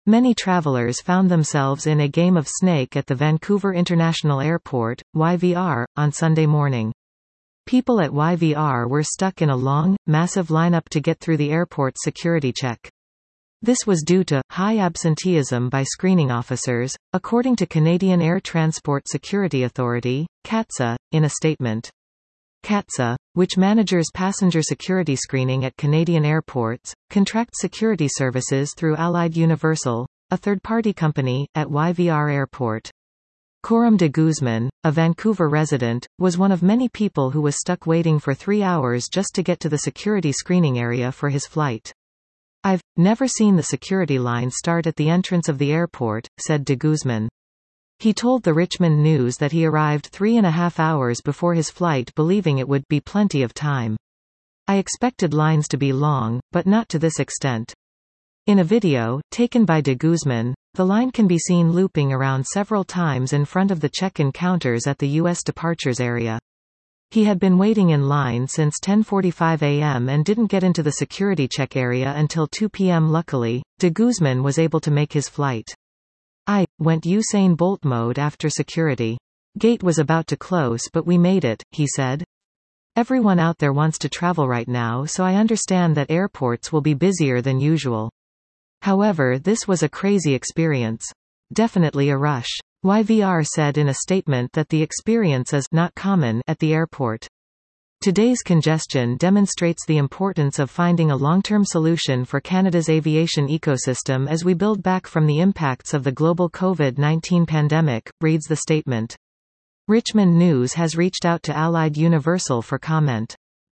Many travelers found themselves in a game of Snake at the Vancouver International Airport, YVR, on Sunday morning. People at YVR were stuck in a long, massive lineup to get through the airport's security check. This was due to high absenteeism by screening officers, according to Canadian Air Transport Security Authority, CATSA, in a statement. CATSA, which manages passenger security screening at Canadian airports, contracts security services through Allied Universal, a third-party company, at YVR Airport. Coram de Guzman, a Vancouver resident, was one of many people who was stuck waiting for 3 hours just to get to the security screening area for his flight. "I've never seen the security line start at the entrance of the airport," said de Guzman. He told the Richmond News that he arrived 3.5 hours before his flight believing it would be plenty of time. "I expected lines to be long, but not to this extent." In a video, taken by de Guzman, the line can be seen looping around several times in front of the check-in counters at the U.S. departures area. He had been waiting in line since 10:45 a.m. and didn't get into the security check area until 2 p.m. Luckily, de Guzman was able to make his flight. "I went Usain Bolt mode after security. Gate was about to close but we made it," he said. "Everyone out there wants to travel right now, so I understand that airports will be busier than usual. However, this was a crazy experience. Definitely a rush." YVR said in a statement that the experience is not common at the airport. "Today's congestion demonstrates the importance of finding a long-term solution for Canada's aviation ecosystem as we build back from the impacts of the global COVID-19 pandemic," reads the statement. Richmond News has reached out to Allied Universal for comment.